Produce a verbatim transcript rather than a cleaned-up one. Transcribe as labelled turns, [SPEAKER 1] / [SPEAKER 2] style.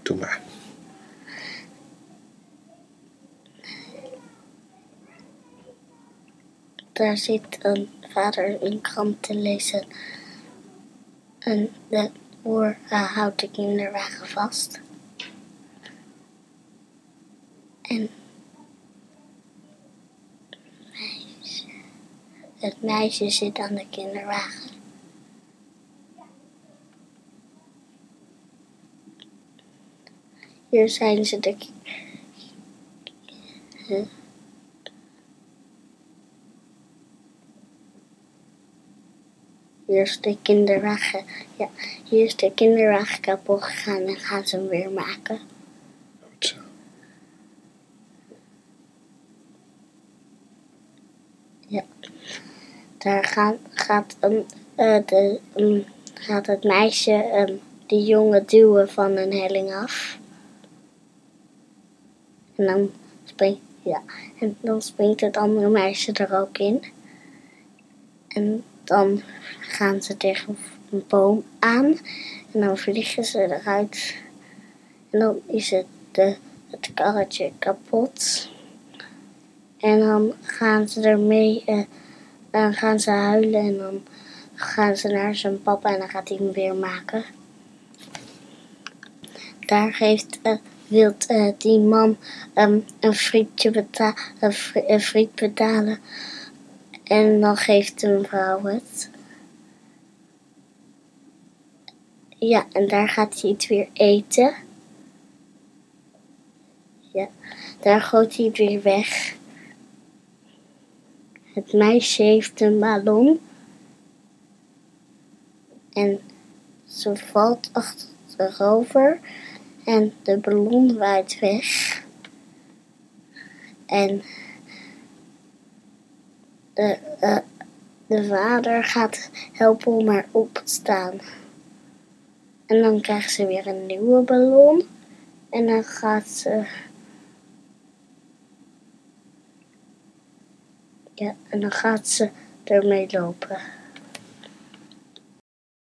[SPEAKER 1] Doe maar.
[SPEAKER 2] Daar zit een vader een krant te lezen. En de boer uh, houdt de kinderwagen vast. En meisje, het meisje zit aan de kinderwagen. Hier zijn ze de... Uh, Hier is de kinderwagen, ja, hier is de kinderwagen kapot gegaan en gaan ze hem weer maken.
[SPEAKER 1] Goed zo.
[SPEAKER 2] Ja, daar gaat, gaat, um, uh, de, um, gaat het meisje um, die jongen duwen van een helling af. En dan springt, ja, en dan springt het andere meisje er ook in. En dan gaan ze tegen een boom aan en dan vliegen ze eruit. En dan is het, de, het karretje kapot. En dan gaan ze ermee, uh, dan gaan ze huilen en dan gaan ze naar zijn papa en dan gaat hij hem weer maken. Daar geeft, uh, wil uh, die man um, een, frietje beta- een, fri- een friet betalen. En dan geeft de vrouw het. Ja, en daar gaat hij het weer eten. Ja, daar gooit hij het weer weg. Het meisje heeft een ballon. En ze valt achterover. En de ballon waait weg. En de, uh, de vader gaat helpen om haar op te staan. En dan krijgt ze weer een nieuwe ballon. En dan gaat ze... Ja, en dan gaat ze ermee lopen.